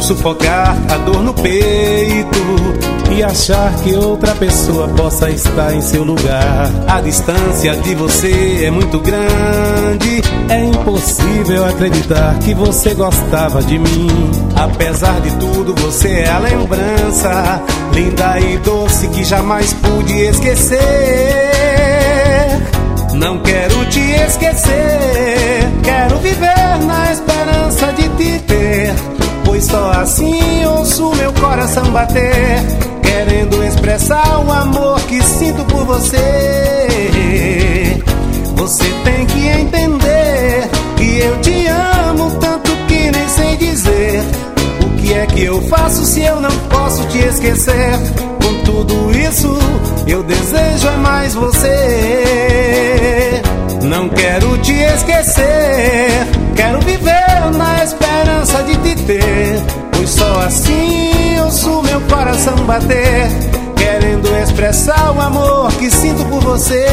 duro sufocar a dor no peito e achar que outra pessoa possa estar em seu lugar. A distância de você é muito grande, é impossível acreditar que você gostava de mim. Apesar de tudo, você é a lembrança linda e doce que jamais pude esquecer. Não quero te esquecer, quero viver na esperança de te ter, pois só assim ouço meu coração bater, querendo expressar o amor que sinto por você. Você tem que entender que eu te amo tanto que nem sei dizer. O que é que eu faço se eu não posso te esquecer? Com tudo isso eu desejo é mais você. Não quero te esquecer, quero viver na esperança de te ter, pois só assim ouço meu coração bater, querendo expressar o amor que sinto por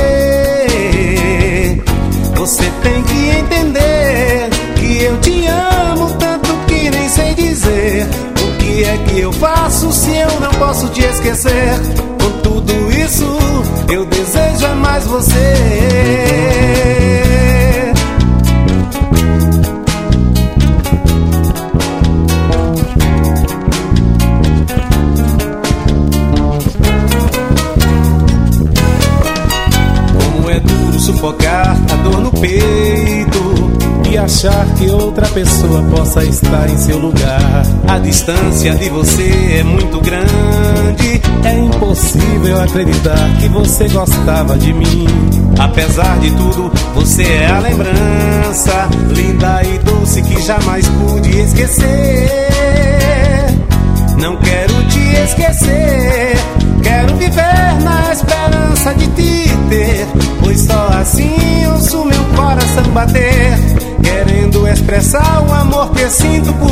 você. Você tem que entender que eu te amo tanto que nem sei dizer. O que é que eu faço se eu não posso te esquecer? Com tudo isso eu desejo é mais você. Sufocar a dor no peito e achar que outra pessoa possa estar em seu lugar. A distância de você é muito grande, é impossível acreditar que você gostava de mim. Apesar de tudo, você é a lembrança linda e doce que jamais pude esquecer. Não quero te esquecer, quero viver na esperança de te ter, pois só assim ouço meu coração bater, querendo expressar o amor que sinto por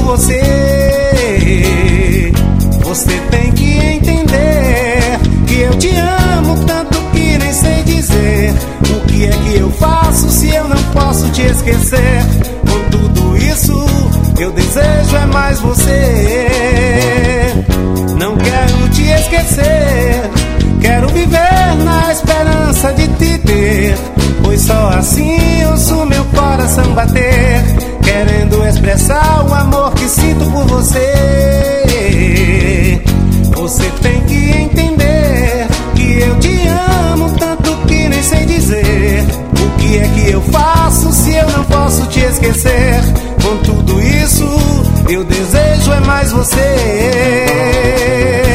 você. Você tem que entender que eu te amo tanto que nem sei dizer. O que é que eu faço se eu não posso te esquecer? Com tudo isso eu desejo é mais você. Não quero te esquecer, quero viver na esperança de te ter, pois só assim ouço meu coração bater, querendo expressar o amor que sinto por você. Você tem que entender que eu te amo tanto que nem sei dizer. O que é que eu faço se eu não posso te esquecer? Com tudo isso eu desejo é mais você.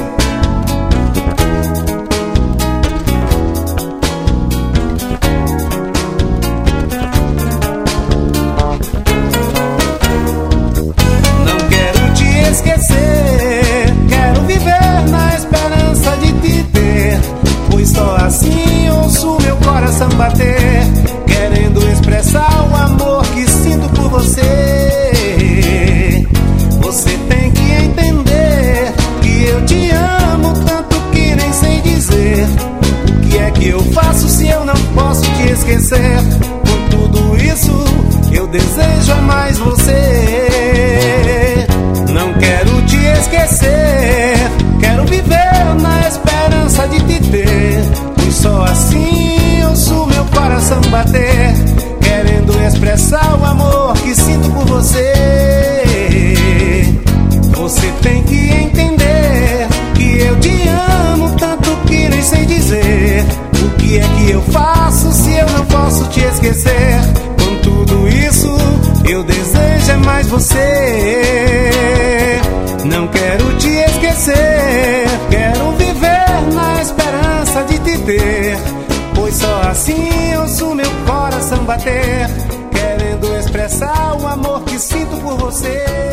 Esquecer, quero viver na esperança de te ter, pois só assim ouço meu coração bater, querendo expressar o amor que sinto por você. Você tem que entender que eu te amo tanto que nem sei dizer. O que é que eu faço se eu não posso te esquecer? Com tudo isso eu desejo é mais você. Não quero te esquecer, quero viver na esperança de te ter, pois só assim ouço meu coração bater, querendo expressar o amor que sinto por você. Você tem que entender que eu te amo tanto que nem sei dizer. O que é que eu faço se eu não posso te esquecer? Com tudo isso eu desejo é mais você. Não quero te esquecer, quero viver na esperança de te ter, pois só assim ouço meu coração bater, querendo expressar o amor que sinto por você.